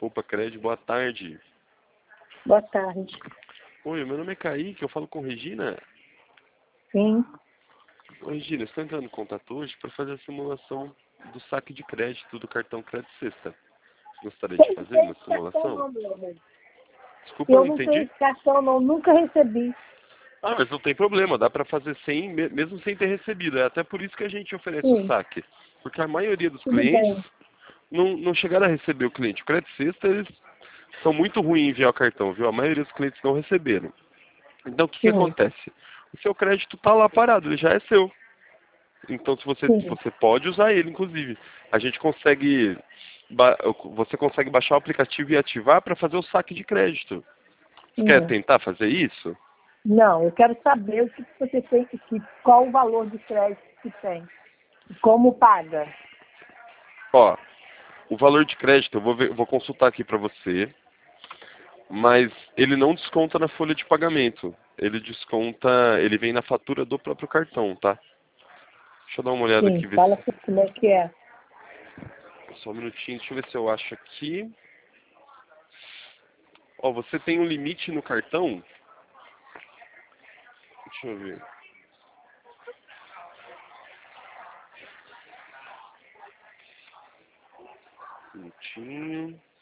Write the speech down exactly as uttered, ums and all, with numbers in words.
Opa, Cred, boa tarde. Boa tarde. Oi, meu nome é Kaique, eu falo com Regina. Sim. Oi, Regina, estou entrando em contato hoje para fazer a simulação do saque de crédito do cartão Crédito Sexta. Gostaria de Eu não fazer tenho uma esse cartão simulação? não, meu amor. Desculpa, eu Eu não não tenho entendi. esse cartão não, nunca recebi. Ah, mas não tem problema, dá para fazer sem, me- mesmo sem ter recebido. É até por isso que a gente oferece o Sim, saque. Porque a maioria dos tudo clientes bem. não, não chegaram a receber o cliente. O Crédito Sexta, eles são muito ruins em enviar o cartão, viu? A maioria dos clientes não receberam. Então, o que, que Sim, acontece? O seu crédito está lá parado, ele já é seu. Então, se você, sim. você pode usar ele, inclusive. A gente consegue, ba- você consegue baixar o aplicativo e ativar para fazer o saque de crédito. Você quer Hum. tentar fazer isso? Não, eu quero saber o que que você tem, que, qual o valor de crédito que tem. E como paga. Ó, o valor de crédito, eu vou, ver- eu vou consultar aqui para você, mas ele não desconta na folha de pagamento. Ele desconta, ele vem na fatura do próprio cartão, tá? Deixa eu dar uma olhada Sim, aqui, ver fala se... como é que é. Só um minutinho, deixa eu ver se eu acho aqui. Ó, você tem um limite no cartão? Deixa eu ver. Um minutinho.